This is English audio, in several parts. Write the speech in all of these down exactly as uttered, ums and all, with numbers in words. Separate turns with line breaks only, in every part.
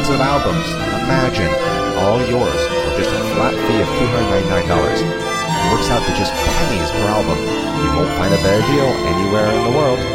thousands of albums. Imagine, all yours for just a flat fee of two hundred ninety-nine dollars. It works out to just pennies per album. You won't find a better deal anywhere in the world.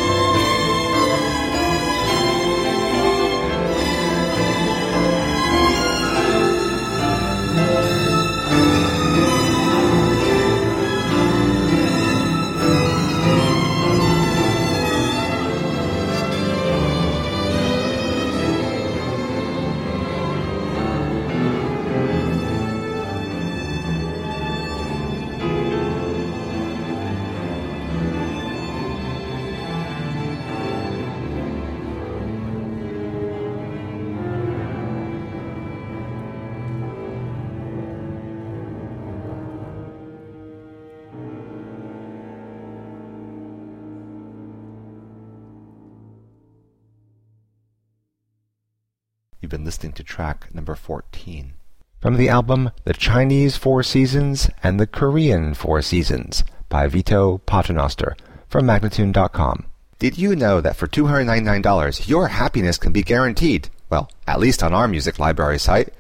You've been listening to track number fourteen from the album The Chinese Four Seasons and the Korean Four Seasons by Vito Paternoster from Magnatune dot com. Did you know that for two hundred ninety-nine dollars your happiness can be guaranteed? Well, at least on our music library site.